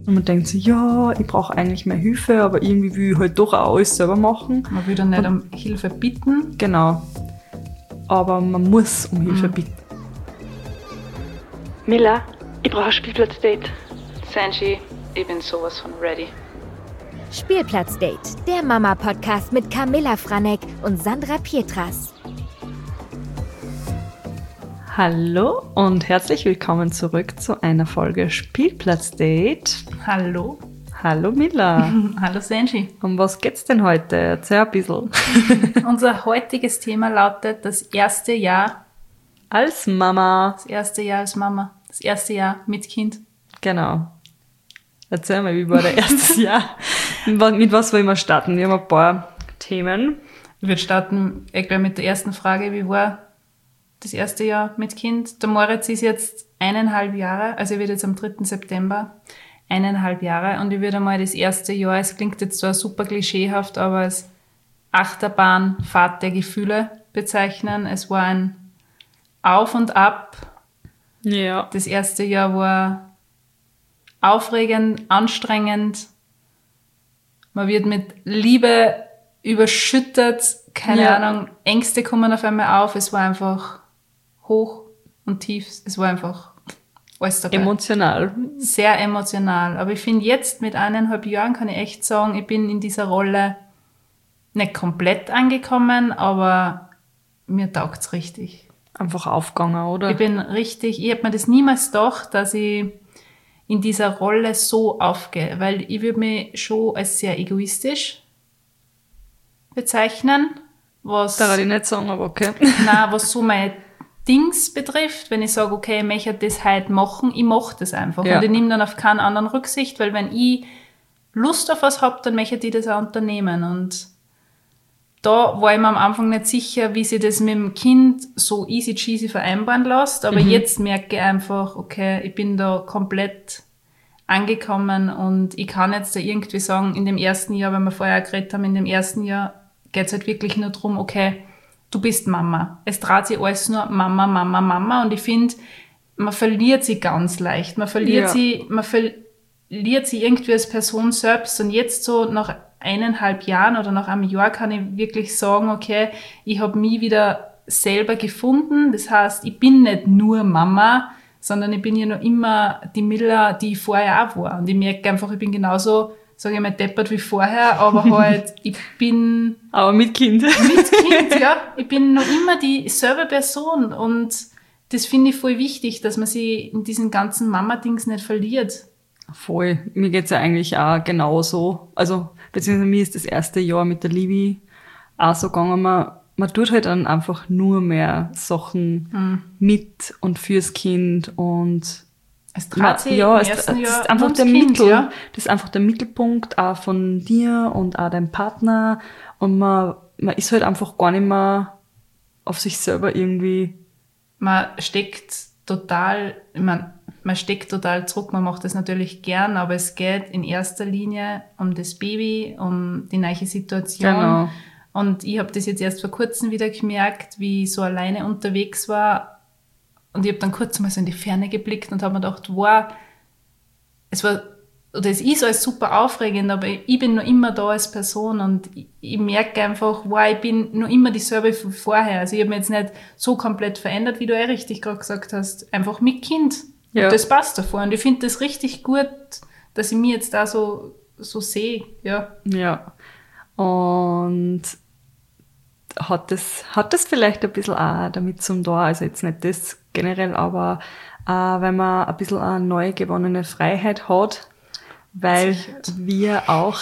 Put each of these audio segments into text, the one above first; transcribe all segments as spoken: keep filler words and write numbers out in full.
Und man denkt sich, ja, ich brauche eigentlich mehr Hilfe, aber irgendwie will ich halt doch auch alles selber machen. Man will dann nicht und, um Hilfe bitten. Genau. Aber man muss um Hilfe mhm. bitten. Mila, ich brauche ein Spielplatzdate. Sanji, ich bin sowas von ready. Spielplatzdate, der Mama-Podcast mit Camilla Franek und Sandra Pietras. Hallo und herzlich willkommen zurück zu einer Folge Spielplatzdate. Hallo. Hallo Mila. Hallo Sanji. Um was geht's denn heute? Erzähl ein bisschen. Unser heutiges Thema lautet das erste Jahr als Mama. Das erste Jahr als Mama. Das erste Jahr mit Kind. Genau. Erzähl mal, wie war das erste Jahr? Mit was wollen wir starten? Wir haben ein paar Themen. Ich würde starten ich glaube, mit der ersten Frage. Wie war das erste Jahr mit Kind? Der Moritz ist jetzt eineinhalb Jahre, also er wird jetzt am dritten September eineinhalb Jahre. Und ich würde mal das erste Jahr, es klingt jetzt zwar super klischeehaft, aber als Achterbahnfahrt der Gefühle bezeichnen. Es war ein Auf und Ab. Ja. Das erste Jahr war aufregend, anstrengend. Man wird mit Liebe überschüttet. Keine ja. Ahnung, Ängste kommen auf einmal auf. Es war einfach hoch und tief. Es war einfach alles dabei. Emotional. Sehr emotional. Aber ich finde jetzt mit eineinhalb Jahren kann ich echt sagen, ich bin in dieser Rolle nicht komplett angekommen, aber mir taugt's richtig. Einfach aufgegangen, oder? Ich bin richtig, ich habe mir das niemals gedacht, dass ich in dieser Rolle so aufgehe, weil ich würde mich schon als sehr egoistisch bezeichnen. Was, da kann ich nicht sagen, aber okay. Nein, was so meine Dings betrifft, wenn ich sage, okay, ich möchte das heute machen, ich mache das einfach. Ja. Und ich nehme dann auf keinen anderen Rücksicht, weil wenn ich Lust auf was habe, dann möchte ich das auch unternehmen. Und da war ich mir am Anfang nicht sicher, wie sich das mit dem Kind so easy cheesy vereinbaren lässt. Aber mhm. jetzt merke ich einfach, okay, ich bin da komplett angekommen und ich kann jetzt da irgendwie sagen, in dem ersten Jahr, wenn wir vorher geredet haben, in dem ersten Jahr geht es halt wirklich nur darum, okay, du bist Mama. Es dreht sich alles nur Mama, Mama, Mama. Und ich finde, man verliert sie ganz leicht. Man verliert ja. sie, man verliert sie irgendwie als Person selbst. Und jetzt so nach eineinhalb Jahren oder nach einem Jahr kann ich wirklich sagen, okay, ich habe mich wieder selber gefunden. Das heißt, ich bin nicht nur Mama, sondern ich bin ja noch immer die Mila, die ich vorher auch war. Und ich merke einfach, ich bin genauso, sage ich mal, deppert wie vorher, aber halt, ich bin... Aber mit Kind. Mit Kind, ja. Ich bin noch immer dieselbe Person und das finde ich voll wichtig, dass man sich in diesen ganzen Mama-Dings nicht verliert. Voll. Mir geht's ja eigentlich auch genauso. Also, beziehungsweise mir ist das erste Jahr mit der Livi auch so gegangen, man, man tut halt dann einfach nur mehr Sachen mhm. mit und fürs Kind und es dreht sich ja, im es, ersten es Jahr ist einfach der kind, Mittel, ja. Das ist einfach der Mittelpunkt auch von dir und auch deinem Partner und man, man ist halt einfach gar nicht mehr auf sich selber irgendwie. Man steckt total, ich meine, man steckt total zurück, man macht das natürlich gern, aber es geht in erster Linie um das Baby, um die neue Situation. Genau. Und ich habe das jetzt erst vor kurzem wieder gemerkt, wie ich so alleine unterwegs war. Und ich habe dann kurz mal so in die Ferne geblickt und habe mir gedacht, wow, es war, oder es ist alles super aufregend, aber ich bin noch immer da als Person und ich, ich merke einfach, wow, ich bin noch immer dieselbe von vorher. Also ich habe mich jetzt nicht so komplett verändert, wie du eh richtig gerade gesagt hast, einfach mit Kind. Ja. Und das passt davor. Und ich finde das richtig gut, dass ich mich jetzt da so, so sehe. Ja. Ja. Und hat das, hat das vielleicht ein bisschen auch damit zum tun, also jetzt nicht das generell, aber äh, wenn man ein bisschen eine neu gewonnene Freiheit hat, weil wir auch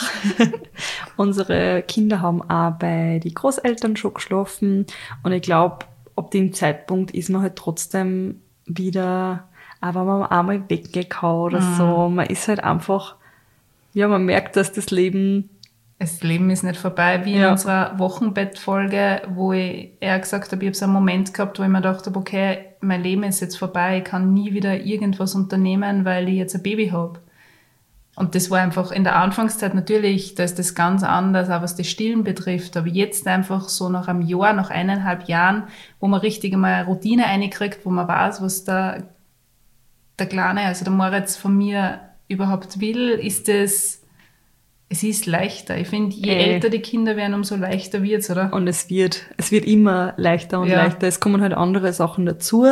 unsere Kinder haben auch bei den Großeltern schon geschlafen und ich glaube, ab dem Zeitpunkt ist man halt trotzdem wieder, auch wenn man einmal weggehauen oder mhm. so, man ist halt einfach, ja, man merkt, dass das Leben Das Leben ist nicht vorbei, wie in ja. unserer Wochenbettfolge, wo ich eher gesagt habe, ich habe so einen Moment gehabt, wo ich mir gedacht habe, okay, mein Leben ist jetzt vorbei, ich kann nie wieder irgendwas unternehmen, weil ich jetzt ein Baby habe. Und das war einfach in der Anfangszeit natürlich, da ist das ganz anders, auch was das Stillen betrifft, aber jetzt einfach so nach einem Jahr, nach eineinhalb Jahren, wo man richtig einmal eine Routine reinkriegt, wo man weiß, was der, der Kleine, also der Moritz von mir überhaupt will, ist es, es ist leichter. Ich finde, je Ey. älter die Kinder werden, umso leichter wird's, oder? Und es wird, es wird immer leichter und Ja. leichter. Es kommen halt andere Sachen dazu.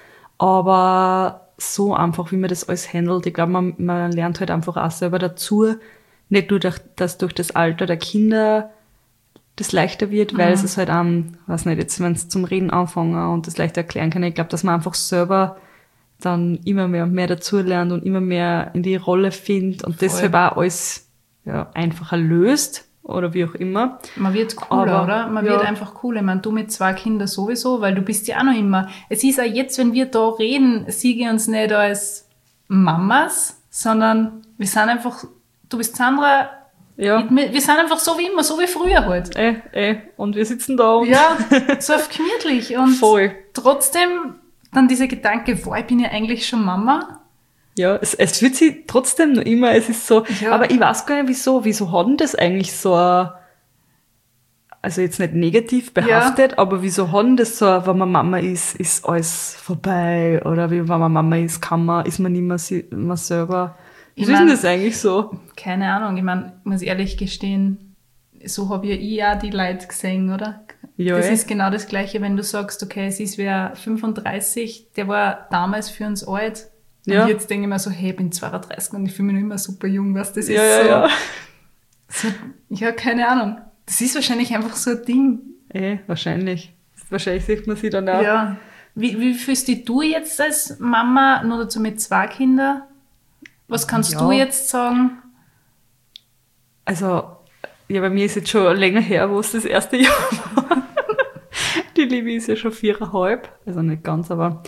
Aber so einfach, wie man das alles handelt, ich glaube, man, man lernt halt einfach auch selber dazu. Nicht nur, durch, dass durch das Alter der Kinder das leichter wird, weil Mhm. es ist halt auch, weiß nicht, jetzt, wenn es zum Reden anfangen und das leichter erklären kann, ich glaube, dass man einfach selber dann immer mehr und mehr dazu lernt und immer mehr in die Rolle findet und Voll. deshalb auch alles ja, einfacher löst oder wie auch immer. Man wird cooler, Aber, oder? Man ja. wird einfach cooler. Ich meine, du mit zwei Kindern sowieso, weil du bist ja auch noch immer. Es ist auch jetzt, wenn wir da reden, sehe ich uns nicht als Mamas, sondern wir sind einfach, du bist Sandra, Ja, ich- wir sind einfach so wie immer, so wie früher halt. eh, eh. Und wir sitzen da und Ja, so auf gemütlich. Und voll. trotzdem dann dieser Gedanke, boah, ich bin ja eigentlich schon Mama. Ja, es, es fühlt sich trotzdem noch immer, es ist so, Ja. aber ich weiß gar nicht, wieso, wieso hat denn das eigentlich so, ein- also jetzt nicht negativ behaftet, aber wieso hat denn das so, ein, wenn man Mama ist, ist alles vorbei, oder wie, wenn man Mama ist, kann man, ist man nicht mehr si- man selber. Wie Ich ist denn mein- das eigentlich so? Keine Ahnung, ich meine, ich muss ehrlich gestehen, so habe ja ich auch die Leute gesehen, oder? Ja, das eh. ist genau das Gleiche, wenn du sagst, okay, es ist wer fünfunddreißig, der war damals für uns alt. Und Ja. jetzt denke ich mir so, hey, ich bin zweiunddreißig und ich fühle mich noch immer super jung, was das Ja, ist. ja, so, ja. So, ja, keine Ahnung. Das ist wahrscheinlich einfach so ein Ding. Eh, wahrscheinlich. Wahrscheinlich sieht man sie dann auch. Ja. Wie, wie fühlst dich du jetzt als Mama, nur dazu mit zwei Kindern? Was kannst Ja. du jetzt sagen? Also, ja, bei mir ist jetzt schon länger her, wo es das erste Jahr war. Die Liebe ist ja schon viereinhalb, also nicht ganz, aber,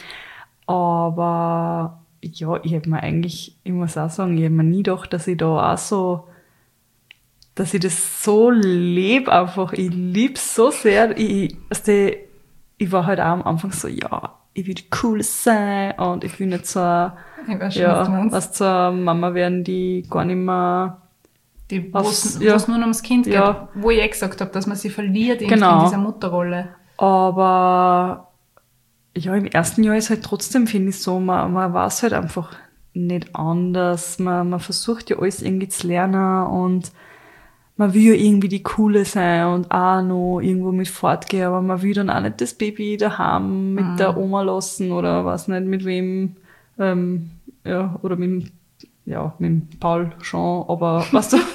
aber, ja, ich hätte mir eigentlich, ich muss auch sagen, ich hätte mir nie gedacht, dass ich da auch so, dass ich das so lebe einfach. Ich lieb's so sehr. Ich, also, ich war halt auch am Anfang so, ja, ich will die Coole sein und ich will nicht so, Ich weiß schon, was du ja, meinst. was zur Mama werden, die gar nicht mehr, Die, wo Was- es ja. nur noch ums Kind geht, Ja. wo ich eh gesagt habe, dass man sie verliert irgendwie Genau. in dieser Mutterrolle. aber ja, im ersten Jahr ist halt trotzdem, finde ich so, man, man weiß halt einfach nicht anders. Man, man versucht ja alles irgendwie zu lernen und man will ja irgendwie die Coole sein und auch noch irgendwo mit fortgehen, aber man will dann auch nicht das Baby daheim mit Mhm. der Oma lassen oder weiß nicht mit wem, ähm, ja, oder mit dem, ja, mit dem Paul schon, aber weißt du,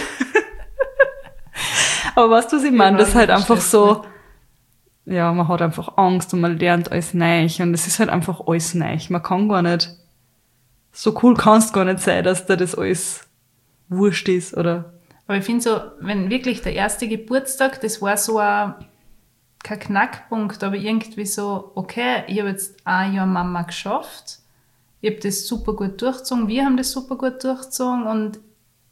aber weißt du, was ich meine? Ja, Das ist halt ich einfach versteh's so, ja, man hat einfach Angst und man lernt alles neu und es ist halt einfach alles neu. Man kann gar nicht, so cool kannst gar nicht sein, dass dir das alles wurscht ist, oder? Aber ich finde so, wenn wirklich der erste Geburtstag, das war so ein, kein Knackpunkt, aber irgendwie so, okay, ich habe jetzt ein Jahr Mama geschafft, ich habe das super gut durchgezogen, wir haben das super gut durchgezogen und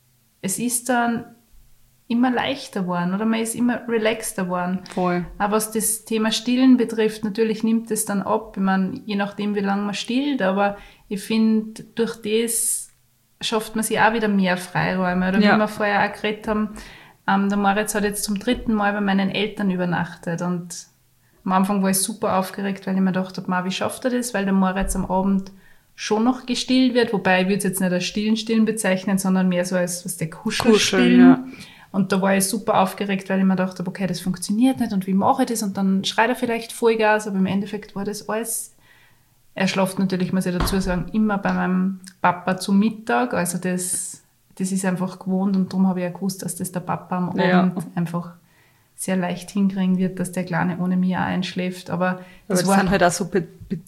es ist dann immer leichter geworden oder man ist immer relaxter geworden. Voll. Aber was das Thema Stillen betrifft, natürlich nimmt es dann ab. Ich meine, je nachdem, wie lange man stillt, aber ich finde, durch das schafft man sich auch wieder mehr Freiräume. Oder Ja. wie wir vorher auch geredet haben, ähm, der Moritz hat jetzt zum dritten Mal bei meinen Eltern übernachtet und am Anfang war ich super aufgeregt, weil ich mir gedacht habe, wie schafft er das? Weil der Moritz am Abend schon noch gestillt wird, wobei ich würde es jetzt nicht als Stillen Stillen bezeichnen, sondern mehr so als was der Kuschel Kuscheln, stillen. ja. Und da war ich super aufgeregt, weil ich mir gedacht habe, okay, das funktioniert nicht und wie mache ich das? Und dann schreit er vielleicht Vollgas, aber im Endeffekt war das alles. Er schläft natürlich, muss ich dazu sagen, immer bei meinem Papa zu Mittag. Also das, das ist einfach gewohnt und darum habe ich ja gewusst, dass das der Papa am Abend Ja. einfach sehr leicht hinkriegen wird, dass der Kleine ohne mich auch einschläft. Aber Aber das das war sind halt auch so Be Be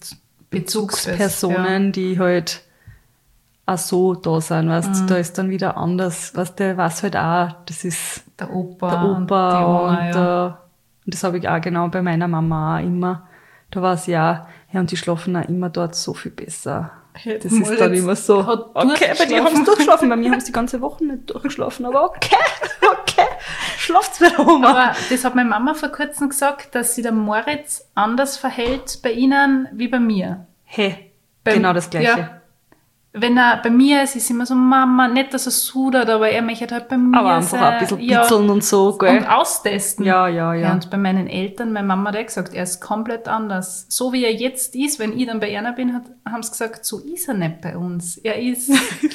Bezugspersonen, die halt auch so da sind, weißt, Mhm. da ist dann wieder anders, weißt, der weiß halt auch, das ist der Opa, der und die Opa Oma. und, ja. äh, und das habe ich auch genau bei meiner Mama auch immer. Da war es ja, ja, und die schlafen auch immer dort so viel besser. Hätten Das ist wir dann jetzt- immer so, hat okay, bei dir durchgeschlafen. haben sie durchgeschlafen, bei mir haben sie die ganze Woche nicht durchgeschlafen, aber okay, okay, schlaft's bei der Oma. Aber das hat meine Mama vor kurzem gesagt, dass sich der Moritz anders verhält bei ihnen wie bei mir. Hey, Beim- genau das Gleiche. Ja. Wenn er bei mir ist, ist immer so, Mama, nicht, dass er sudert, aber er möchte halt bei mir Aber einfach sein. ein bisschen Ja. bitzeln und so, gell? Und austesten. Ja, ja, ja. Und bei meinen Eltern, meine Mama hat auch gesagt, er ist komplett anders. So wie er jetzt ist, wenn ich dann bei einer bin, hat, haben sie gesagt, so ist er nicht bei uns. Er ist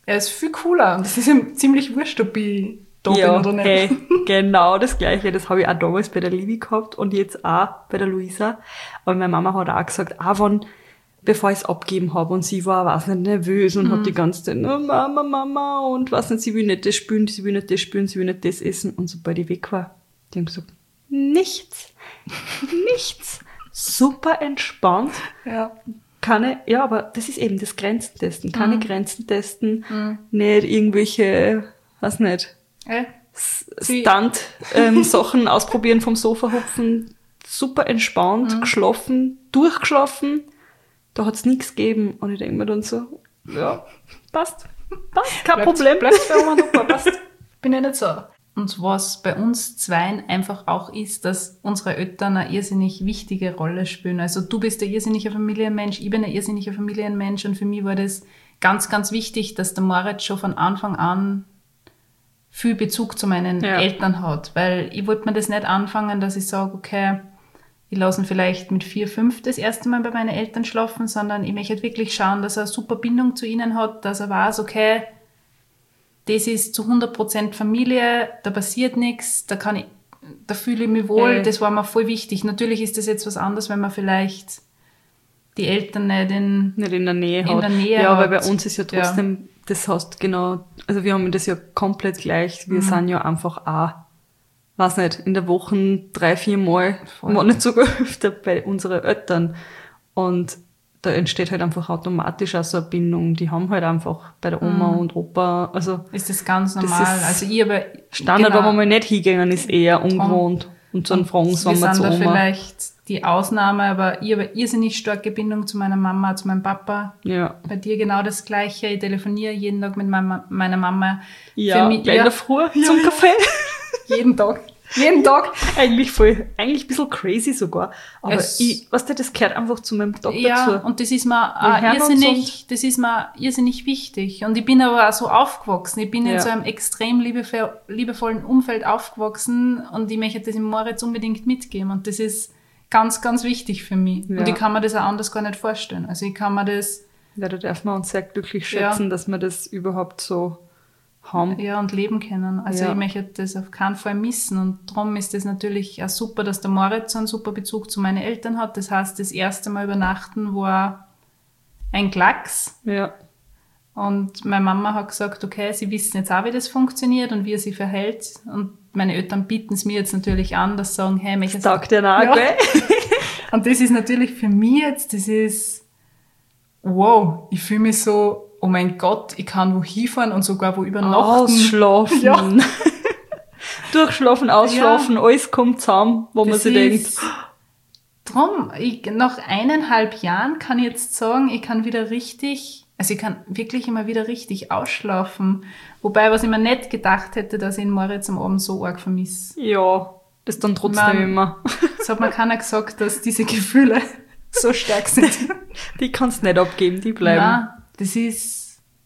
Er ist viel cooler und es ist ihm ziemlich wurscht, ob ich da ja, bin oder nicht. Hey, genau das Gleiche. Das habe ich auch damals bei der Livi gehabt und jetzt auch bei der Luisa. Aber meine Mama hat auch gesagt, auch wenn, bevor ich es abgeben habe und sie war, weiß nicht, nervös und mhm. hat die ganze Zeit, oh, Mama, Mama und weiß nicht, sie will nicht das spülen, sie will nicht das spülen, sie will nicht das essen. Und sobald ich weg war, die haben gesagt, nichts, nichts, super entspannt. Ja. Keine, ja, aber das ist eben das Grenzen testen. Keine Mhm. Grenzen testen, Mhm. nicht irgendwelche, weiß nicht, Äh? Stunt-Sachen ähm, ausprobieren, vom Sofa hupfen. Super entspannt, Mhm. geschlafen, durchgeschlafen. Da hat's nichts gegeben. Und ich denke mir dann so, ja, passt, passt, kein Bleibt- Problem. Bleibst bei Oma und Opa, passt. Bin ja nicht so. Und was bei uns Zweien einfach auch ist, dass unsere Eltern eine irrsinnig wichtige Rolle spielen. Also du bist ein irrsinniger Familienmensch, ich bin ein irrsinniger Familienmensch und für mich war das ganz, ganz wichtig, dass der Moritz schon von Anfang an viel Bezug zu meinen Ja. Eltern hat. Weil ich wollte mir das nicht anfangen, dass ich sage, okay, ich lasse ihn vielleicht mit vier, fünf das erste Mal bei meinen Eltern schlafen, sondern ich möchte wirklich schauen, dass er eine super Bindung zu ihnen hat, dass er weiß, okay, das ist zu hundert Prozent Familie, da passiert nichts, da kann ich, da fühle ich mich wohl, Äh. das war mir voll wichtig. Natürlich ist das jetzt was anderes, wenn man vielleicht die Eltern nicht in, Nicht in der Nähe in hat. der Nähe ja, hat. weil bei uns ist ja trotzdem, das heißt genau, also wir haben das ja komplett gleich. Wir Mhm. sind ja einfach auch, weiß nicht, in der Woche drei, vier Mal, Voll. wenn nicht sogar öfter bei unseren Eltern. Und da entsteht halt einfach automatisch auch so eine Bindung. Die haben halt einfach bei der Oma Mhm. und Opa, also ist das ganz Das normal. ist also ich aber Standard, genau. wenn man mal nicht hingegangen ist, eher ungewohnt. Und so ein Fragen, wir sagen wir sind zu da Oma. vielleicht die Ausnahme, aber ich habe eine irrsinnig starke Bindung zu meiner Mama, zu meinem Papa. Ja. Bei dir genau das Gleiche. Ich telefoniere jeden Tag mit meiner, meiner Mama. Ja, Für mich, gleich in der Früh zum Kaffee. jeden Tag. Jeden Tag. Eigentlich voll, eigentlich ein bisschen crazy sogar. Aber Es- ich, weißt du, das gehört einfach zu meinem Tag Ja, dazu. und das ist mir Wir auch hören uns irrsinnig, das ist mir irrsinnig wichtig. Und ich bin aber auch so aufgewachsen. Ich bin Ja. in so einem extrem liebevoll, liebevollen Umfeld aufgewachsen und ich möchte das dem Moritz unbedingt mitgeben. Und das ist ganz, ganz wichtig für mich. Ja. Und ich kann mir das auch anders gar nicht vorstellen. Also ich kann mir das, Ja, da darf man uns sehr glücklich Ja. schätzen, dass wir das überhaupt so haben. ja, und leben können. Also Ja. ich möchte das auf keinen Fall missen. Und darum ist es natürlich auch super, dass der Moritz so einen super Bezug zu meinen Eltern hat. Das heißt, das erste Mal übernachten war ein Klacks. Ja. Und meine Mama hat gesagt, okay, sie wissen jetzt auch, wie das funktioniert und wie er sich verhält. Und meine Eltern bieten es mir jetzt natürlich an, dass sie sagen, hey, mich Das taugt ja auch, Ja. gell? Und das ist natürlich für mich jetzt, das ist, wow, ich fühle mich so, oh mein Gott, ich kann wo hinfahren und sogar wo übernachten. Ausschlafen. Ja. Durchschlafen, ausschlafen, alles kommt zusammen, wo man Das sich denkt, ist- Drum, ich, nach eineinhalb Jahren kann ich jetzt sagen, ich kann wieder richtig, also ich kann wirklich immer wieder richtig ausschlafen. Wobei, was ich mir nicht gedacht hätte, dass ich den Moritz am Abend so arg vermisse. ja, das dann trotzdem Man- immer. Es hat mir keiner gesagt, dass diese Gefühle so stark sind. Die kannst du nicht abgeben, die bleiben. Nein, das ist...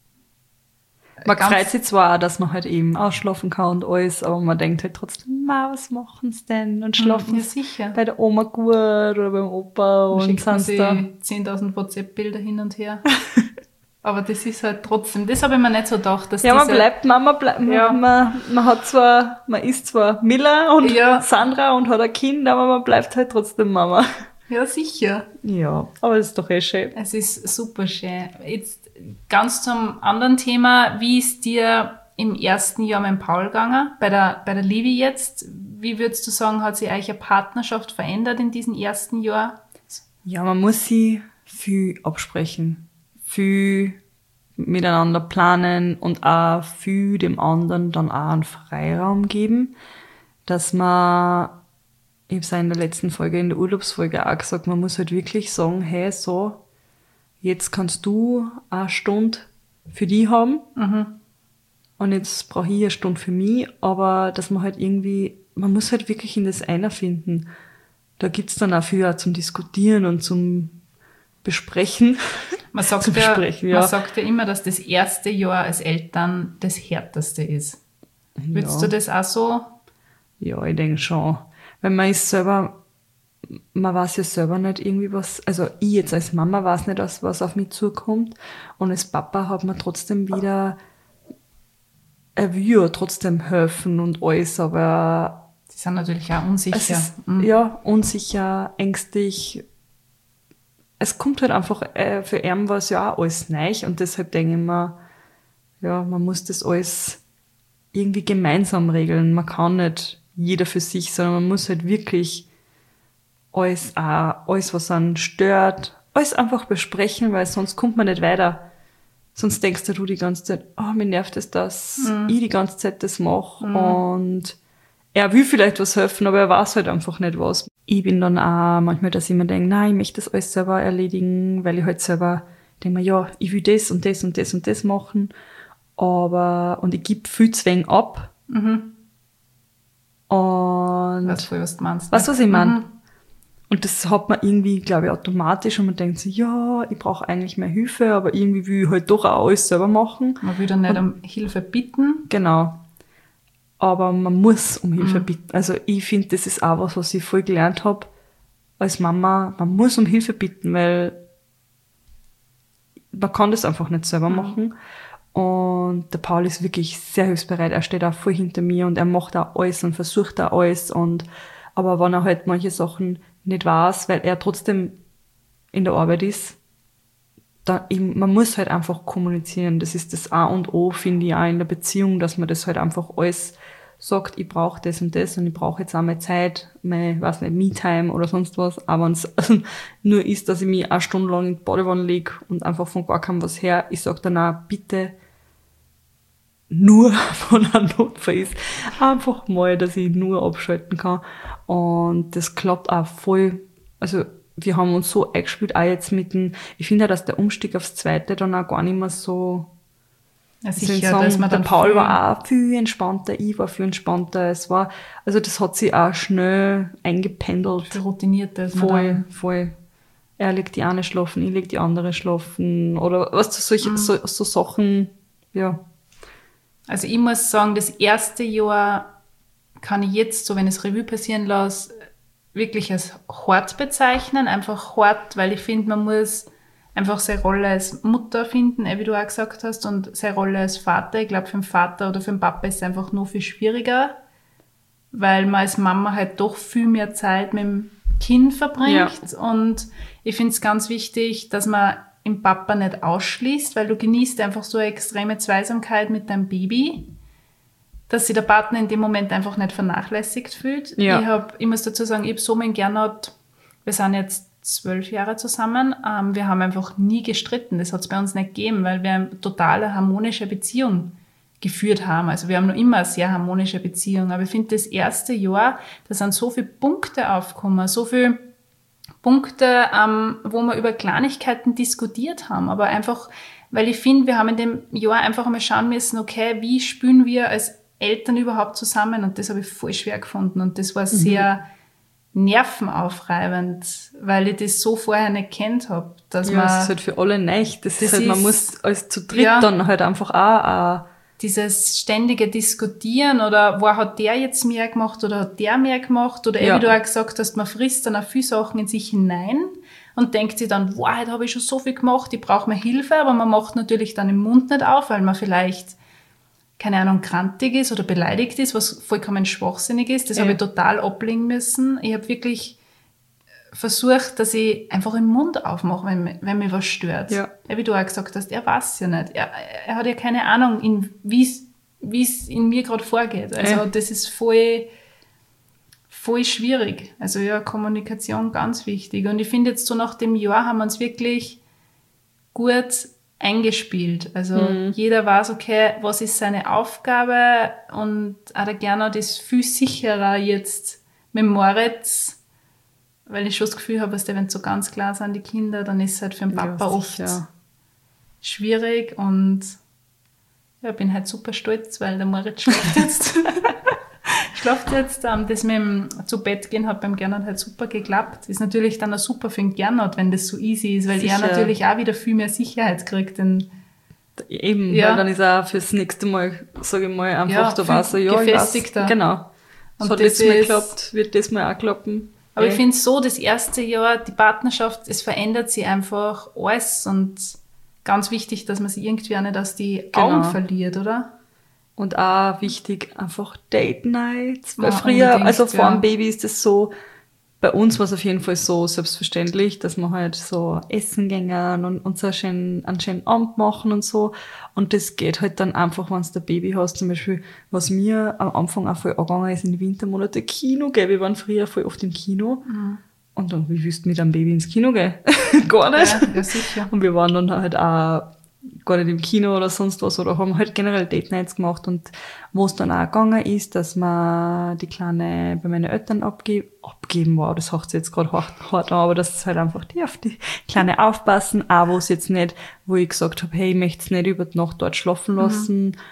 Man ganz- freut sich zwar auch, dass man halt eben ausschlafen kann und alles, aber man denkt halt trotzdem, ma, was machen sie denn? Und schlafen Ja, sie sicher. bei der Oma gut oder beim Opa und Schickt man sind sich da. zehntausend WhatsApp-Bilder hin und her. Aber das ist halt trotzdem, das habe ich mir nicht so gedacht, dass Ja, man diese, bleibt Mama, bleibt, Ja. man, man hat zwar, man ist zwar Miller und Ja. Sandra und hat ein Kind, aber man bleibt halt trotzdem Mama. Ja, sicher. Ja, aber das ist doch eh schön. Es ist super schön. Jetzt ganz zum anderen Thema. Wie ist dir im ersten Jahr mit dem Paul gegangen? Bei der, bei der Livi jetzt? Wie würdest du sagen, hat sich eure Partnerschaft verändert in diesem ersten Jahr? Ja, man muss sie viel absprechen, viel miteinander planen und auch viel dem anderen dann auch einen Freiraum geben, dass man, ich habe es ja in der letzten Folge, in der Urlaubsfolge auch gesagt, man muss halt wirklich sagen, hey, so, jetzt kannst du eine Stunde für die haben und jetzt brauche ich eine Stunde für mich, aber dass man halt irgendwie, man muss halt wirklich in das einer finden. Da gibt's dann auch viel auch zum Diskutieren und zum Besprechen. Man sagt, Zum ja, Besprechen, ja. man sagt ja immer, dass das erste Jahr als Eltern das härteste ist. Würdest Ja. du das auch so? Ja, ich denke schon. Weil man ist selber, man weiß ja selber nicht irgendwie was, also ich jetzt als Mama weiß nicht, was, was auf mich zukommt. Und als Papa hat man trotzdem wieder, er will ja trotzdem helfen und alles, aber die sind natürlich auch unsicher. es ist, Mhm. ja, unsicher, ängstlich. Es kommt halt einfach, äh, für ihn war es ja auch alles neu und deshalb denke ich mir, ja, man muss das alles irgendwie gemeinsam regeln. Man kann nicht jeder für sich, sondern man muss halt wirklich alles, auch, alles was einen stört, alles einfach besprechen, weil sonst kommt man nicht weiter. Sonst denkst du die ganze Zeit, oh, mir nervt es, dass Mhm. ich die ganze Zeit das mache. Mhm. Und er will vielleicht was helfen, aber er weiß halt einfach nicht was. Ich bin dann auch manchmal, dass ich mir denke, nein, ich möchte das alles selber erledigen, weil ich halt selber denke mir, ja, ich will das und das und das und das machen. Aber, und ich gebe viel zu wenig ab. Mhm. Und, Weißt du, was du meinst? weißt du, was ich meine? Mhm. Und das hat man irgendwie, glaube ich, automatisch und man denkt sich, ja, ich brauche eigentlich mehr Hilfe, aber irgendwie will ich halt doch auch alles selber machen. Man will dann nicht um Hilfe bitten. Genau. Aber man muss um Hilfe Mhm. bitten. Also ich finde, das ist auch was, was ich voll gelernt habe als Mama. Man muss um Hilfe bitten, weil man kann das einfach nicht selber Mhm. machen. Und der Paul ist wirklich sehr hilfsbereit. Er steht auch voll hinter mir und er macht auch alles und versucht auch alles. Und, aber wenn er halt manche Sachen nicht weiß, weil er trotzdem in der Arbeit ist, da, ich, man muss halt einfach kommunizieren. Das ist das A und O, finde ich, auch in der Beziehung, dass man das halt einfach alles sagt, ich brauche das und das und ich brauche jetzt auch mal Zeit, mein, weiß nicht, Me-Time oder sonst was. Aber wenn es nur ist, dass ich mich eine Stunde lang in die Badewanne lege und einfach von gar keinem was her, ich sage dann auch, bitte nur von einem Notfall ist, einfach mal, dass ich nur abschalten kann. Und das klappt auch voll. Also wir haben uns so eingespielt, auch jetzt mit dem, ich finde auch, dass der Umstieg aufs Zweite dann auch gar nicht mehr so, Ja, wie soll ich sicher, sagen, dass man der dann Paul viel- war auch viel entspannter, ich war viel entspannter. Es war, also das hat sich auch schnell eingependelt. viel routinierter ist man Voll, dann. voll. Er legt die eine schlafen, ich leg die andere schlafen. Oder was du, solche, Mhm. so, so Sachen, ja. Also ich muss sagen, das erste Jahr kann ich jetzt, so wenn ich es Revue passieren lasse, wirklich als hart bezeichnen. Einfach hart, weil ich finde, man muss einfach seine Rolle als Mutter finden, eh, wie du auch gesagt hast, und seine Rolle als Vater. Ich glaube, für den Vater oder für den Papa ist es einfach noch viel schwieriger, weil man als Mama halt doch viel mehr Zeit mit dem Kind verbringt. Und ich finde es ganz wichtig, dass man im Papa nicht ausschließt, weil du genießt einfach so eine extreme Zweisamkeit mit deinem Baby, dass sich der Partner in dem Moment einfach nicht vernachlässigt fühlt. Ja. Ich, hab, ich muss dazu sagen, ich habe so meinen Gernot, wir sind jetzt zwölf Jahre zusammen, ähm, wir haben einfach nie gestritten. Das hat es bei uns nicht gegeben, weil wir eine totale harmonische Beziehung geführt haben. Also wir haben noch immer eine sehr harmonische Beziehung. Aber ich finde, das erste Jahr, da sind so viele Punkte aufgekommen, so viele Punkte, ähm, wo wir über Kleinigkeiten diskutiert haben. Aber einfach, weil ich finde, wir haben in dem Jahr einfach einmal schauen müssen, okay, wie spielen wir als Eltern überhaupt zusammen? Und das habe ich voll schwer gefunden. Und das war sehr nervenaufreibend, weil ich das so vorher nicht kennt habe. Dass Ja, man es ist halt für alle neu. Das, Das ist halt, man ist- muss als zu dritt Ja. dann halt einfach auch, auch dieses ständige Diskutieren oder wo hat der jetzt mehr gemacht oder hat der mehr gemacht oder Ja. wie du auch gesagt hast, man frisst dann auch viele Sachen in sich hinein und denkt sich dann, wow, heute habe ich schon so viel gemacht, ich brauche mehr Hilfe, aber man macht natürlich dann den Mund nicht auf, weil man vielleicht, keine Ahnung, grantig ist oder beleidigt ist, was vollkommen schwachsinnig ist. Das Ja. habe ich total ablegen müssen. Ich habe wirklich versucht, dass ich einfach den Mund aufmache, wenn, mi- wenn mich was stört. Ja. Wie du auch gesagt hast, er weiß ja nicht. Er, er hat ja keine Ahnung, in- wie es in mir gerade vorgeht. Also Ja. das ist voll, voll schwierig. Also ja, Kommunikation ganz wichtig. Und ich finde jetzt so nach dem Jahr haben wir uns wirklich gut eingespielt. Also Mhm. jeder weiß, okay, was ist seine Aufgabe, und auch der Gernot ist viel sicherer jetzt mit Moritz, weil ich schon das Gefühl habe, dass der, wenn so ganz klar sind die Kinder, dann ist es halt für den Papa ja, oft sicher. schwierig, und ja, bin halt super stolz, weil der Moritz schläft jetzt. Schlaft jetzt, ähm, das mit dem zu Bett gehen hat beim Gernot halt super geklappt. Ist natürlich dann auch super für den Gernot, wenn das so easy ist, weil Sicher. er natürlich auch wieder viel mehr Sicherheit kriegt. Denn Eben, Ja. weil dann ist er auch fürs nächste Mal, sage ich mal, einfach Ja, da viel weiß er, ja, ich weiß, gefestigter. genau. Das Und hat das letztes Mal ist- geklappt, wird das Mal auch klappen. Aber ja. ich finde so, das erste Jahr, die Partnerschaft, es verändert sich einfach alles und ganz wichtig, dass man sie irgendwie auch nicht aus die Genau. Augen verliert, oder? Und auch wichtig, einfach Date Nights. Weil Ja, früher, unbedingt, also vor ja. dem Baby ist das so, bei uns war es auf jeden Fall so selbstverständlich, dass wir halt so essen gehen und, und so einen schönen, einen schönen Abend machen und so. Und das geht halt dann einfach, wenn du ein Baby hast. Zum Beispiel, was mir am Anfang auch voll angegangen ist, in die Wintermonate Kino, gell? Wir waren früher voll oft im Kino. Mhm. Und dann, wie willst du mit einem Baby ins Kino gehen? Gar nicht. Ja, ja, sicher. Und wir waren dann halt auch gar nicht im Kino oder sonst was oder haben halt generell Date Nights gemacht und wo es dann auch gegangen ist, dass man die Kleine bei meinen Eltern abge abgeben war, das hört sich jetzt gerade hart, hart an, aber dass es halt einfach die auf die Kleine aufpassen, auch wo es jetzt nicht, wo ich gesagt habe, hey, ich möchte es nicht über die Nacht dort schlafen lassen, mhm.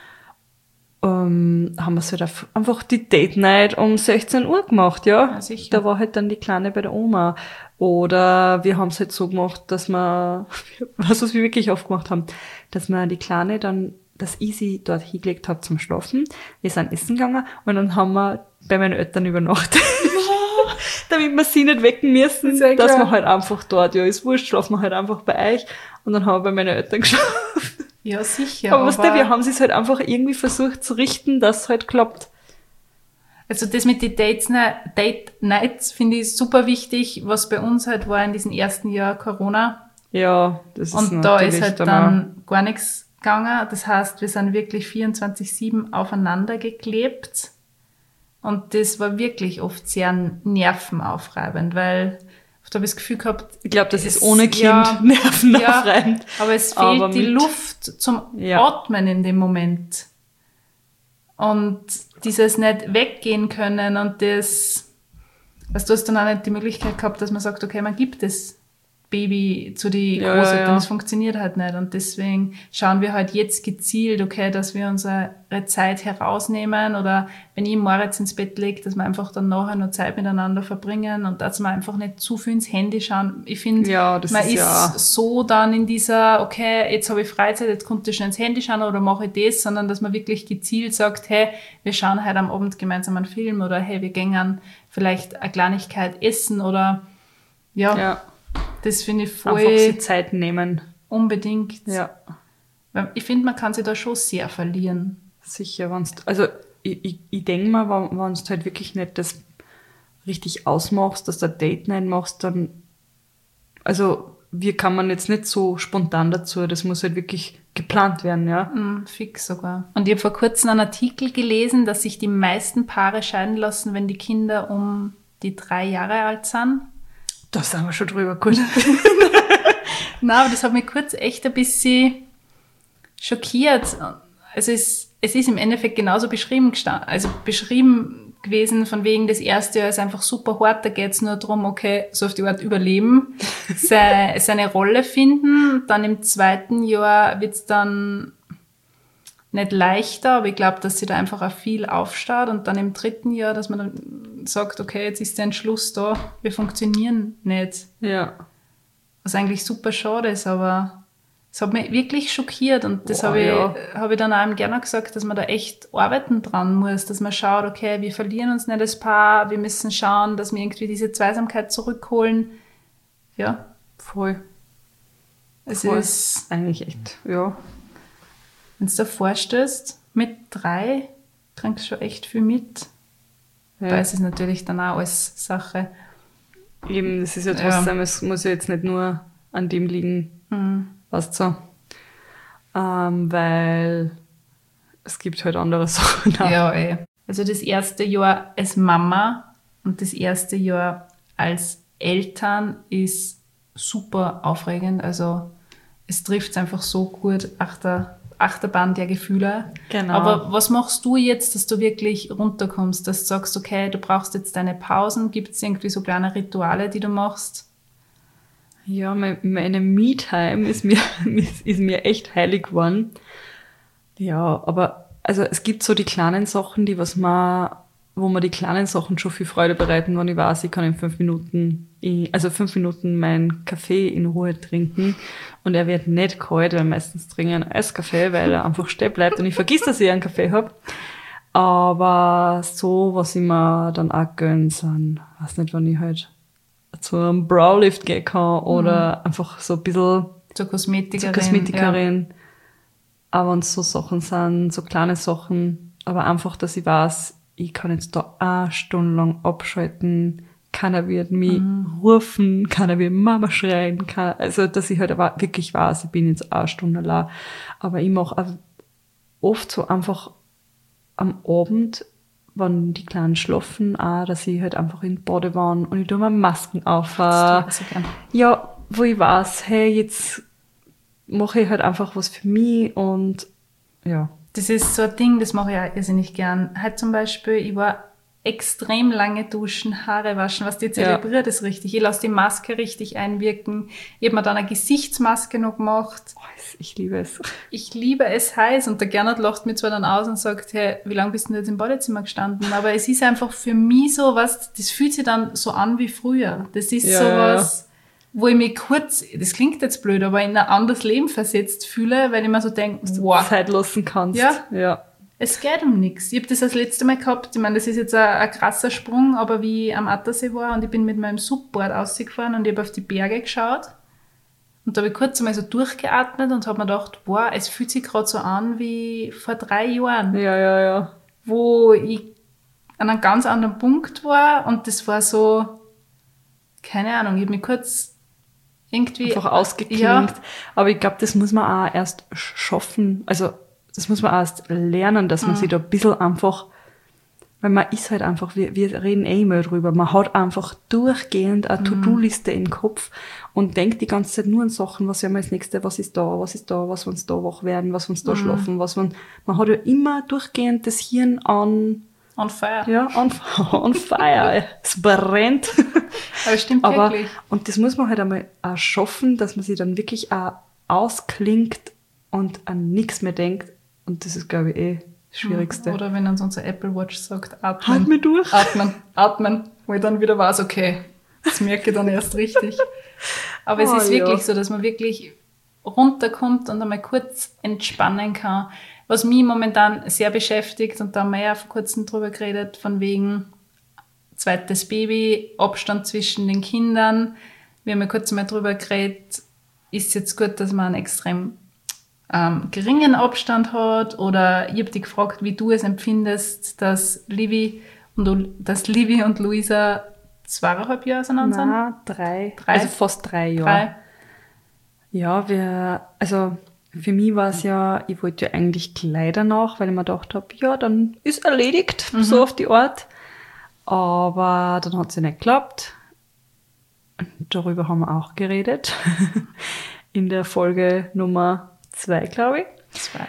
ähm, haben wir es halt einfach die Date Night um sechzehn Uhr gemacht, ja. Ja, sicher. Da war halt dann die Kleine bei der Oma. Oder wir haben es halt so gemacht, dass wir, was, was wir wirklich oft gemacht haben, dass wir die Kleine dann, dass ich sie dort hingelegt habe zum Schlafen. Wir sind essen gegangen und dann haben wir bei meinen Eltern übernachtet. Damit wir sie nicht wecken müssen, Sehr dass klar. wir halt einfach dort, ja, ist wurscht, schlafen wir halt einfach bei euch. Und dann haben wir bei meinen Eltern geschlafen. Ja, sicher. Aber, aber weißt du, wir haben es halt einfach irgendwie versucht zu richten, dass es halt klappt. Also das mit den Dates, Date Nights finde ich super wichtig, was bei uns halt war in diesem ersten Jahr Corona. Ja, das ist Und da natürlich ist halt dann, dann gar nichts gegangen. Das heißt, wir sind wirklich vierundzwanzig sieben aufeinander geklebt. Und das war wirklich oft sehr nervenaufreibend, weil oft habe ich das Gefühl gehabt, ich glaube, das es, ist ohne Kind ja, nervenaufreibend. Ja, aber es fehlt Aber die mit- Luft zum Ja. Atmen in dem Moment. Und dieses nicht weggehen können und das, also du hast dann auch nicht die Möglichkeit gehabt, dass man sagt, okay, man gibt das Baby zu die Ja, Großeltern, ja, ja. das funktioniert halt nicht. Und deswegen schauen wir halt jetzt gezielt, okay, dass wir unsere Zeit herausnehmen oder wenn ich Moritz ins Bett lege, dass wir einfach dann nachher noch Zeit miteinander verbringen und dass wir einfach nicht zu viel ins Handy schauen. Ich finde, Ja, das man ist ist ja- so dann in dieser, okay, jetzt habe ich Freizeit, jetzt konnte ich schon ins Handy schauen oder mache ich das, sondern dass man wirklich gezielt sagt, hey, wir schauen heute am Abend gemeinsam einen Film oder hey, wir gehen vielleicht eine Kleinigkeit essen oder ja, Ja, das finde ich einfach voll die Zeit nehmen. unbedingt. Ja, Weil ich finde, man kann sich da schon sehr verlieren. sicher. Wenn's, also ich, ich, ich denke mal, wenn, wenn du halt wirklich nicht das richtig ausmachst, dass du eine Date Night machst, dann, also wir kann man jetzt nicht so spontan dazu, das muss halt wirklich geplant werden, ja. Mm, fix sogar. Und ich habe vor kurzem einen Artikel gelesen, dass sich die meisten Paare scheiden lassen, wenn die Kinder um die drei Jahre alt sind. Da sind wir schon drüber, gut. Nein, aber das hat mich kurz echt ein bisschen schockiert. Also es, es ist im Endeffekt genauso beschrieben gestanden, also beschrieben gewesen, von wegen das erste Jahr ist einfach super hart, da geht's nur darum, okay, so auf die Art überleben, seine, seine Rolle finden. Dann im zweiten Jahr wird's dann nicht leichter, aber ich glaube, dass sie da einfach auch viel aufstaut und dann im dritten Jahr, dass man dann sagt, okay, jetzt ist der Entschluss da, wir funktionieren nicht. Ja. Was eigentlich super schade ist, aber es hat mich wirklich schockiert und das Boah, habe ich, ja. hab ich dann auch im Gerne gesagt, dass man da echt arbeiten dran muss, dass man schaut, okay, wir verlieren uns nicht als Paar, wir müssen schauen, dass wir irgendwie diese Zweisamkeit zurückholen. Ja, Voll. es Voll. ist, Eigentlich echt, ja. wenn du dir vorstellst, mit drei trinkst du schon echt viel mit. Ja. Da ist es natürlich dann auch alles Sache. Eben, das ist ja Ja. trotzdem, es muss ja jetzt nicht nur an dem liegen, Mhm. weißt du, so. Ähm, weil es gibt halt andere Sachen auch. Ja, eh. Also das erste Jahr als Mama und das erste Jahr als Eltern ist super aufregend. Also es trifft einfach so gut, Achter, Achterbahn der Gefühle. Genau. Aber was machst du jetzt, dass du wirklich runterkommst, dass du sagst, okay, du brauchst jetzt deine Pausen? Gibt es irgendwie so kleine Rituale, die du machst? Ja, mein- meine Me-Time ist mir, ist mir echt heilig geworden. Ja, aber also es gibt so die kleinen Sachen, die was man, wo mir die kleinen Sachen schon viel Freude bereiten, wenn ich weiß, ich kann in fünf Minuten, in, also fünf Minuten meinen Kaffee in Ruhe trinken und er wird nicht kalt, weil meistens trinke ich einen Eiskaffee, weil er einfach stehen bleibt und ich vergiss, dass ich einen Kaffee hab. Aber so, was ich mir dann auch gönn, sind, weiß nicht, wenn ich halt zu einem Browlift gehen kann oder mhm. einfach so ein bisschen zur Kosmetikerin. Zur Kosmetikerin. Ja. Aber wenn es so Sachen sind, so kleine Sachen, aber einfach, dass ich weiß, ich kann jetzt da eine Stunde lang abschalten, keiner wird mich mhm. rufen, keiner wird Mama schreien, kann, also dass ich halt aber wirklich weiß, ich bin jetzt eine Stunde allein. Aber ich mache oft so einfach am Abend, wenn die Kleinen schlafen, auch, dass ich halt einfach in die Badewanne und ich tue mir Masken auf. Das tue ich so gern. Ja, wo ich weiß, hey, jetzt mache ich halt einfach was für mich und ja. Das ist so ein Ding, das mache ich auch irrsinnig gern. Halt zum Beispiel, ich war extrem lange duschen, Haare waschen, was die zelebriert, ja. ist richtig. Ich lasse die Maske richtig einwirken. Ich habe mir dann eine Gesichtsmaske noch gemacht. Oh, ich liebe es. Ich liebe es heiß und der Gernot lacht mir zwar dann aus und sagt, hey, wie lange bist du denn jetzt im Badezimmer gestanden? Aber es ist einfach für mich so was, das fühlt sich dann so an wie früher. Das ist ja, so was, wo ich mich kurz, das klingt jetzt blöd, aber in ein anderes Leben versetzt fühle, weil ich mir so denke, wow. Zeit lassen kannst. Ja. ja. Es geht um nichts. Ich habe das das letzte Mal gehabt, ich meine, das ist jetzt ein, ein krasser Sprung, aber wie ich am Attersee war und ich bin mit meinem Subboard rausgefahren und ich habe auf die Berge geschaut und da habe ich kurz einmal so durchgeatmet und habe mir gedacht, boah, es fühlt sich gerade so an wie vor drei Jahren. Ja, ja, ja. Wo ich an einem ganz anderen Punkt war und das war so, keine Ahnung, ich habe mich kurz irgendwie... Einfach ausgeklingt. Ja. Aber ich glaube, das muss man auch erst schaffen, also das muss man erst lernen, dass man mhm. sich da ein bisschen einfach, weil man ist halt einfach, wir, wir reden eh immer drüber, man hat einfach durchgehend eine mhm. To-Do-Liste im Kopf und denkt die ganze Zeit nur an Sachen, was werden wir als nächste, was ist da, was ist da, was wir uns da wach werden, was wir uns da mhm. schlafen, was man, man hat ja immer durchgehend das Hirn an, on fire. Ja, on, on fire. Es brennt. Aber stimmt Aber, wirklich. und das muss man halt einmal auch schaffen, dass man sich dann wirklich auch ausklingt und an nichts mehr denkt. Und das ist, glaube ich, eh das Schwierigste. Oder wenn uns unser Apple Watch sagt, atmen. Halt mir durch. Atmen, atmen. Wo ich dann wieder weiß, okay, das merke ich dann erst richtig. Aber oh, es ist wirklich ja. so, dass man wirklich runterkommt und einmal kurz entspannen kann. Was mich momentan sehr beschäftigt, und da haben wir ja vor kurzem drüber geredet, von wegen zweites Baby, Abstand zwischen den Kindern. Wir haben ja kurz mal drüber geredet, ist es jetzt gut, dass man einen extrem ähm, geringen Abstand hat? Oder ich habe dich gefragt, wie du es empfindest, dass Livi und, dass Livi und Luisa zweieinhalb Jahre auseinander sind? Nein, drei. drei. Also fast drei Jahre. Drei. Ja, wir, also für mich war es ja, ich wollte ja eigentlich gleich danach, weil ich mir gedacht habe, ja, dann ist erledigt, mhm. so auf die Art. Aber dann hat es ja nicht geklappt. Darüber haben wir auch geredet. In der Folge Nummer zwei, glaube ich. Zwei.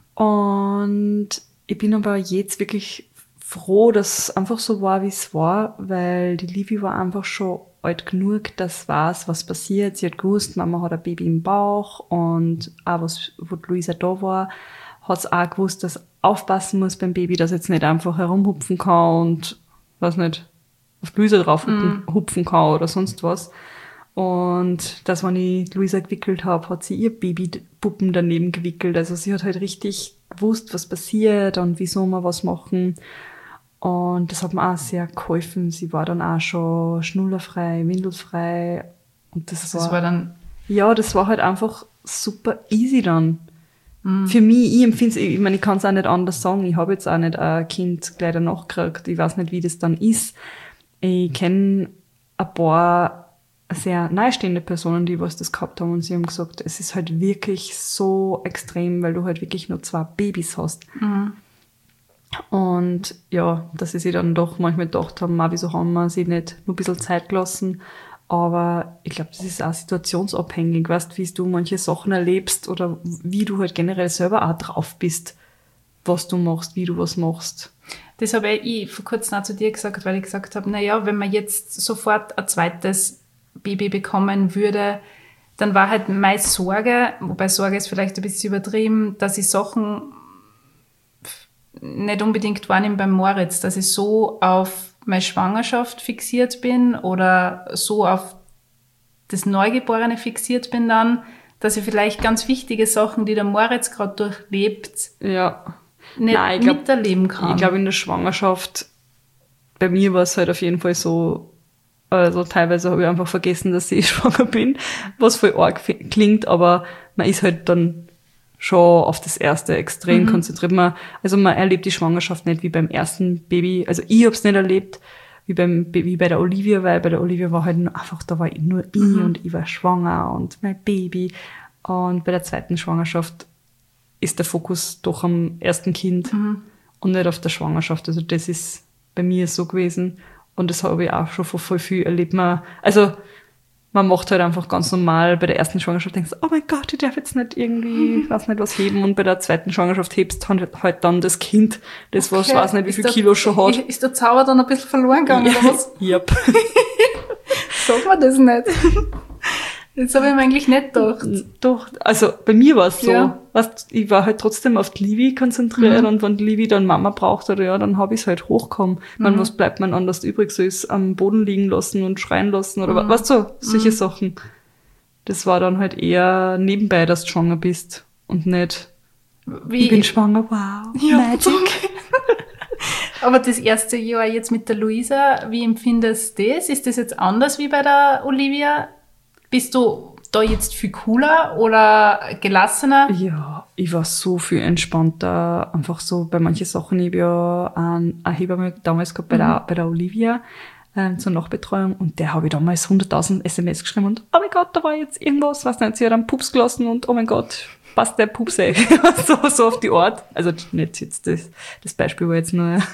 Und ich bin aber jetzt wirklich froh, dass es einfach so war, wie es war, weil die Livi war einfach schon alt genug, dass weiß, was passiert. Sie hat gewusst, Mama hat ein Baby im Bauch und auch was, wo die Luisa da war, hat es auch gewusst, dass aufpassen muss beim Baby, dass jetzt nicht einfach herumhupfen kann und, weiß nicht, auf die Luisa drauf hupfen, mm. hupfen kann oder sonst was. Und dass, wenn ich die Luisa gewickelt habe, hat sie ihr Babypuppen daneben gewickelt. Also sie hat halt richtig gewusst, was passiert und wieso wir was machen. Und das hat mir auch sehr geholfen. Sie war dann auch schon schnullerfrei, windelfrei. Und das, das war, war dann... Ja, das war halt einfach super easy dann. Mhm. Für mich, ich empfinde es, ich meine, ich kann es auch nicht anders sagen. Ich habe jetzt auch nicht ein Kind gleich danach gekriegt. Ich weiß nicht, wie das dann ist. Ich kenne ein paar sehr nahestehende Personen, die was das gehabt haben, und sie haben gesagt, es ist halt wirklich so extrem, weil du halt wirklich nur zwei Babys hast. Mhm. Und ja, dass sie sich dann doch manchmal gedacht haben, ah, wieso haben wir sie nicht nur ein bisschen Zeit gelassen. Aber ich glaube, das ist auch situationsabhängig, weißt, wie du manche Sachen erlebst oder wie du halt generell selber auch drauf bist, was du machst, wie du was machst. Das habe ich vor kurzem auch zu dir gesagt, weil ich gesagt habe, naja, wenn man jetzt sofort ein zweites Baby bekommen würde, dann war halt meine Sorge, wobei Sorge ist vielleicht ein bisschen übertrieben, dass ich Sachen nicht unbedingt wahrnehme beim Moritz, dass ich so auf meine Schwangerschaft fixiert bin oder so auf das Neugeborene fixiert bin dann, dass ich vielleicht ganz wichtige Sachen, die der Moritz gerade durchlebt, ja. nicht Nein, ich glaub, miterleben kann. Ich glaube, in der Schwangerschaft, bei mir war es halt auf jeden Fall so, Also teilweise habe ich einfach vergessen, dass ich schwanger bin, was voll arg klingt, aber man ist halt dann schon auf das erste extrem mhm. konzentriert. Man, also man erlebt die Schwangerschaft nicht wie beim ersten Baby. Also ich habe es nicht erlebt wie beim wie bei der Olivia, weil bei der Olivia war halt nur einfach, da war nur ich mhm. und ich war schwanger und mein Baby. Und bei der zweiten Schwangerschaft ist der Fokus doch am ersten Kind mhm. und nicht auf der Schwangerschaft. Also das ist bei mir so gewesen. Und das habe ich auch schon von voll viel erlebt. Man, also, man macht halt einfach ganz normal bei der ersten Schwangerschaft, denkst du, oh mein Gott, ich darf jetzt nicht irgendwie, ich weiß nicht, was heben. Und bei der zweiten Schwangerschaft hebst du halt dann das Kind, das okay. was, weiß nicht, wie viel der, Kilo schon hat. Ist der Zauber dann ein bisschen verloren gegangen, ja. oder was? Yep. Sag mir das nicht. Das habe ich mir eigentlich nicht gedacht. Doch, also bei mir war es so. Ja. Weißt, ich war halt trotzdem auf die Livi konzentriert mhm. und wenn die Livi dann Mama braucht, oder ja, dann habe ich es halt hochgekommen. Mhm. Man, was bleibt man anders übrig? So ist am Boden liegen lassen und schreien lassen oder mhm. was so, solche mhm. Sachen. Das war dann halt eher nebenbei, dass du schwanger bist und nicht, Wie? ich bin schwanger, wow, ja, Magic. Okay. Aber das erste Jahr jetzt mit der Luisa, wie empfindest du das? Ist das jetzt anders wie bei der Olivia? Bist du da jetzt viel cooler oder gelassener? Ja, ich war so viel entspannter. Einfach so bei manchen Sachen. Ich habe ja einen Hebamme damals gehabt bei, mhm. der, bei der Olivia ähm, zur Nachbetreuung und der habe ich damals hunderttausend S M S geschrieben und oh mein Gott, da war jetzt irgendwas, weiß nicht, sie hat einen Pups gelassen und oh mein Gott, passt der Pups eh. so, so auf die Art. Also nicht jetzt das, das Beispiel war jetzt nur...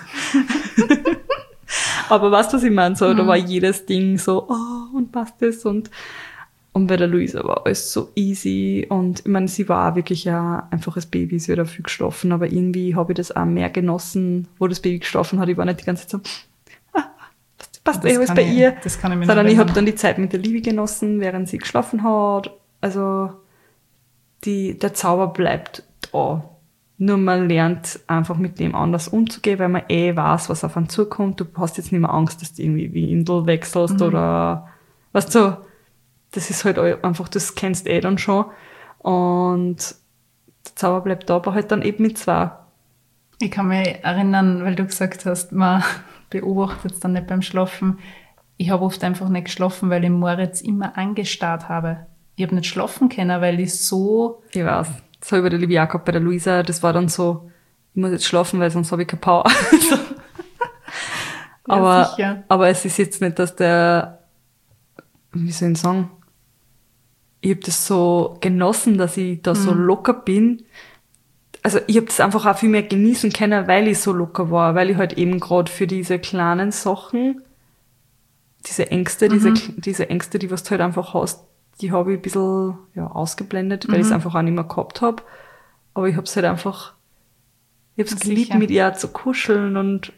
Aber weißt du, was ich meine? So, mhm. da war jedes Ding so, oh, und passt das und Und bei der Luisa war alles so easy und ich meine, sie war auch wirklich ein einfaches Baby, sie hat auch viel geschlafen, aber irgendwie habe ich das auch mehr genossen, wo das Baby geschlafen hat. Ich war nicht die ganze Zeit so, ah, passt, passt eh alles bei ich, ihr. Das kann ich mir Sondern nicht ich habe dann die Zeit mit der Livi genossen, während sie geschlafen hat. Also die, der Zauber bleibt da. Nur man lernt einfach mit dem anders umzugehen, weil man eh weiß, was auf einen zukommt. Du hast jetzt nicht mehr Angst, dass du irgendwie wie Windel wechselst mhm. oder weißt du, so, das ist halt einfach, das kennst du eh dann schon. Und der Zauber bleibt da, aber halt dann eben mit zwei. Ich kann mich erinnern, weil du gesagt hast, man beobachtet es dann nicht beim Schlafen. Ich habe oft einfach nicht geschlafen, weil ich Moritz immer angestarrt habe. Ich habe nicht schlafen können, weil ich so... Ich weiß. Das habe ich bei der Livia gehabt, bei der Luisa. Das war dann so, ich muss jetzt schlafen, weil sonst habe ich keine Power. aber, ja, sicher. aber es ist jetzt nicht, dass der, wie soll ich sagen, ich habe das so genossen, dass ich da mhm. so locker bin. Also ich habe das einfach auch viel mehr genießen können, weil ich so locker war, weil ich halt eben gerade für diese kleinen Sachen, diese Ängste, mhm. diese, diese Ängste, die was du halt einfach hast, die habe ich ein bisschen ja, ausgeblendet, weil mhm. ich es einfach auch nicht mehr gehabt habe. Aber ich habe es halt einfach, ich habe es geliebt, mit ihr zu kuscheln und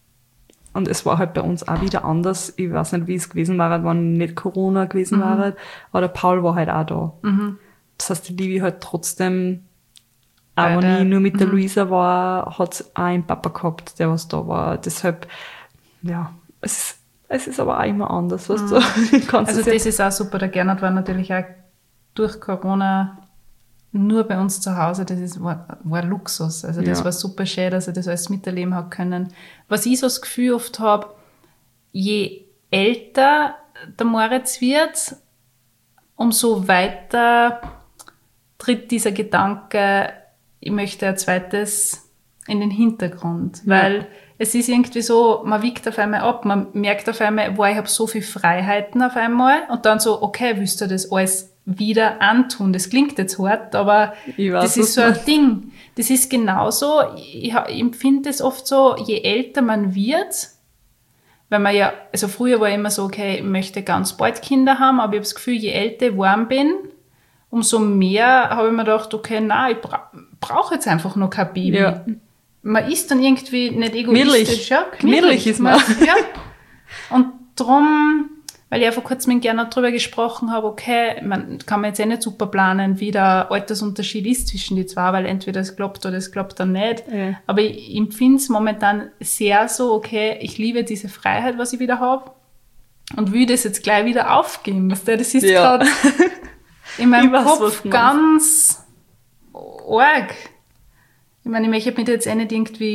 Und es war halt bei uns auch wieder anders. Ich weiß nicht, wie es gewesen wäre, wenn nicht Corona gewesen mhm. wäre. Aber der Paul war halt auch da. Mhm. Das heißt, die Livi halt trotzdem, auch Beide. wenn ich nur mit der mhm. Luisa war, hat es auch einen Papa gehabt, der was da war. Deshalb, ja, es ist, es ist aber auch immer anders. Was mhm. du, also das ist auch super. Der Gernot war natürlich auch durch Corona nur bei uns zu Hause, das ist, war, war Luxus. Also das ja. war super schön, dass ich das alles miterleben habe können. Was ich so das Gefühl oft habe, je älter der Moritz wird, umso weiter tritt dieser Gedanke, ich möchte ein zweites in den Hintergrund. Ja. Weil es ist irgendwie so, man wiegt auf einmal ab, man merkt auf einmal, wow, ich habe so viele Freiheiten auf einmal und dann so, okay, willst du das alles wieder antun. Das klingt jetzt hart, aber weiß, das ist so ein Ding. Das ist genauso, ich, ich empfinde es oft so, je älter man wird, weil man ja, also früher war immer so, okay, ich möchte ganz bald Kinder haben, aber ich habe das Gefühl, je älter ich geworden bin, umso mehr habe ich mir gedacht, okay, nein, ich bra- brauche jetzt einfach noch kein Baby. Ja. Man ist dann irgendwie nicht egoistisch. Ja, gemütlich ist man. Ja. Und darum, weil ich ja vor kurzem gerne darüber gesprochen habe, okay, man kann man jetzt eh nicht super planen, wie der Altersunterschied ist zwischen die zwei, weil entweder es klappt oder es klappt dann nicht. Ja. Aber ich empfinde es momentan sehr so, okay, ich liebe diese Freiheit, was ich wieder habe und will das jetzt gleich wieder aufgeben. Das ist ja. gerade in meinem weiß, Kopf ganz arg. Ich meine, ich möchte mich jetzt eh nicht irgendwie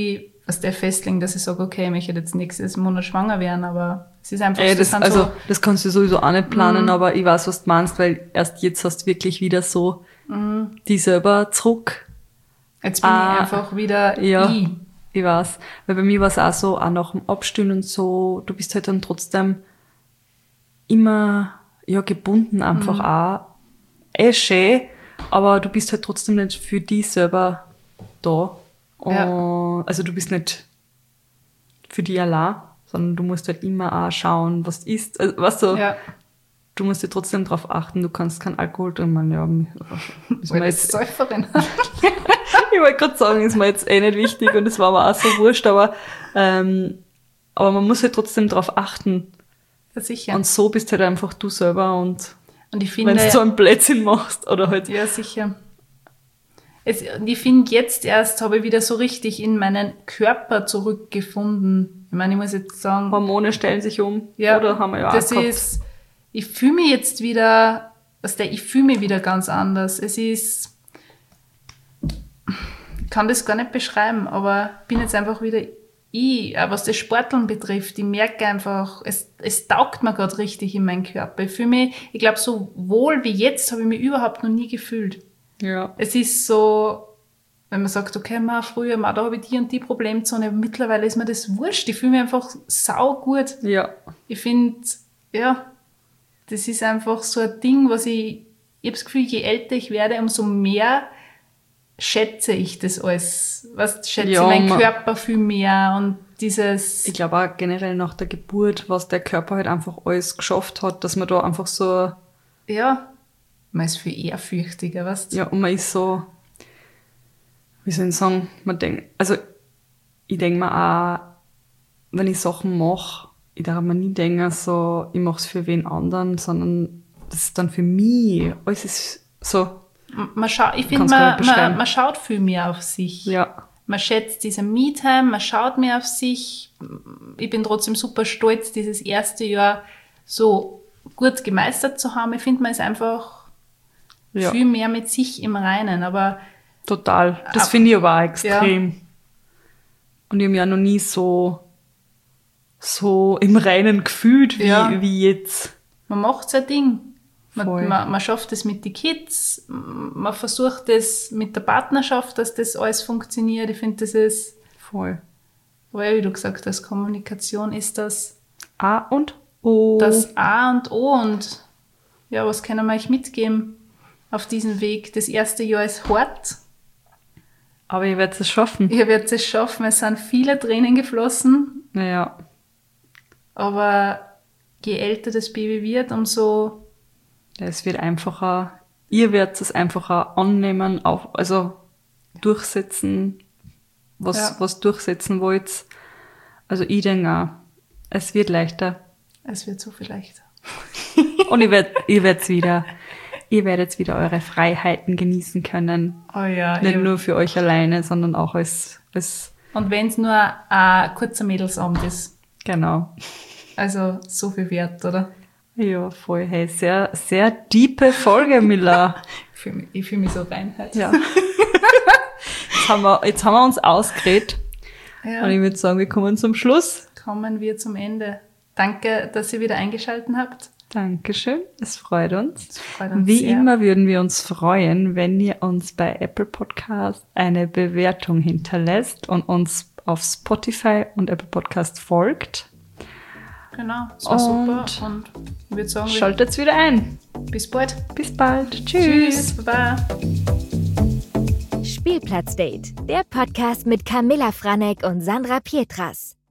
aus der festlegen, dass ich sage, okay, ich möchte jetzt nächstes Monat schwanger werden, aber es ist einfach Ey, so, das, kann also, so, das kannst du sowieso auch nicht planen, Mhm. aber ich weiß, was du meinst, weil erst jetzt hast du wirklich wieder so die selber zurück. jetzt bin Ah, ich einfach wieder ja. ich. Ich weiß. Weil bei mir war es auch so, auch nach dem Abstillen und so, du bist halt dann trotzdem immer, ja, gebunden einfach auch. Eh schön, aber du bist halt trotzdem nicht für dich selber da. Ja. Und, also du bist nicht für dich allein, sondern du musst halt immer auch schauen, was du isst. Also, weißt du, Ja. du musst dir trotzdem darauf achten, du kannst keinen Alkohol trinken. Ja, ist Weil mir ich jetzt, Säuferin. ich wollte gerade sagen, ist mir jetzt eh nicht wichtig und es war mir auch so wurscht, aber, ähm, aber man muss halt trotzdem darauf achten. Ja, sicher. Und so bist halt einfach du selber und Und ich wenn finde, du so einen Blödsinn machst oder halt, ja, sicher. Es, und ich finde, jetzt erst habe ich wieder so richtig in meinen Körper zurückgefunden. Ich meine, ich muss jetzt sagen, Hormone stellen sich um, ja, oder haben wir ja auch das gehabt. ist, ich fühle mich jetzt wieder, also der, ich fühle mich wieder ganz anders. Es ist, ich kann das gar nicht beschreiben, aber ich bin jetzt einfach wieder ich, auch was das Sporteln betrifft. Ich merke einfach, es, es taugt mir gerade richtig in meinen Körper. Ich fühle mich, ich glaube, so wohl wie jetzt habe ich mich überhaupt noch nie gefühlt. Ja. Es ist so, wenn man sagt, okay, ma, früher, ma, da habe ich die und die Problemzone, aber mittlerweile ist mir das wurscht. Ich fühle mich einfach sau gut. Ja. Ich finde, ja, das ist einfach so ein Ding, was ich, ich habe das Gefühl, je älter ich werde, umso mehr schätze ich das alles. Was schätze Ja, ich meinen man- Körper viel mehr und dieses, Ich glaube auch generell nach der Geburt, was der Körper halt einfach alles geschafft hat, dass man da einfach so, ja, man ist viel ehrfürchtiger, weißt du? ja, und man ist so, wie soll ich sagen, man denkt, also ich denke mir auch, wenn ich Sachen mache, ich darf mir nie denken, so, ich mache es für wen anderen, sondern das ist dann für mich, alles ist so, Man schaut, ich finde, Kann's gar man, nicht beschreiben. man, man schaut viel mehr auf sich. ja, Man schätzt diese Me-Time, man schaut mehr auf sich. Ich bin trotzdem super stolz, dieses erste Jahr so gut gemeistert zu haben. Ich finde, man ist einfach ja, viel mehr mit sich im Reinen. Aber total. Das Ab- finde ich aber auch extrem. Und ich habe mich ja noch nie so, so im Reinen gefühlt, wie, Ja. wie jetzt. man macht sein Ding. Voll. Man, man, man schafft es mit den Kids. Man versucht es mit der Partnerschaft, dass das alles funktioniert. Ich finde, das ist, Voll. weil wie du gesagt hast, Kommunikation ist das A und O. das A und O. Und ja, was können wir euch mitgeben auf diesem Weg? Das erste Jahr ist hart. Aber ihr werdet es schaffen. Ihr werdet es schaffen. Es sind viele Tränen geflossen. Naja, Aber je älter das Baby wird, umso es wird einfacher. Ihr werdet es einfacher annehmen, auf, also durchsetzen, was, Ja. was durchsetzen wollt. Also ich denke auch, es wird leichter. es wird so viel leichter. Und ihr werdet, ihr werdet's wieder, ihr werdet wieder eure Freiheiten genießen können. Oh ja. Nicht eben. nur für euch alleine, sondern auch als, als, Und wenn es nur ein kurzer Mädelsabend ist. genau. Also so viel wert, oder? Ja, voll. Hey, sehr, sehr diepe Folge, Miller. Ich fühle mich, ich fühl mich so rein heute. Ja. Jetzt haben wir, jetzt haben wir uns ausgeredet. Ja. Und ich würde sagen, wir kommen zum Schluss. Kommen wir zum Ende. Danke, dass ihr wieder eingeschaltet habt. Dankeschön. Es freut uns. Das freut uns Wie sehr. immer würden wir uns freuen, wenn ihr uns bei Apple Podcast eine Bewertung hinterlässt und uns auf Spotify und Apple Podcast folgt. Genau, das war Und super. Und ich würde sagen, wir- Schaltet's wieder ein. bis bald. Bis bald. Tschüss. Tschüss. Baba. Spielplatzdate, der Podcast mit Camilla Franek und Sandra Pietras.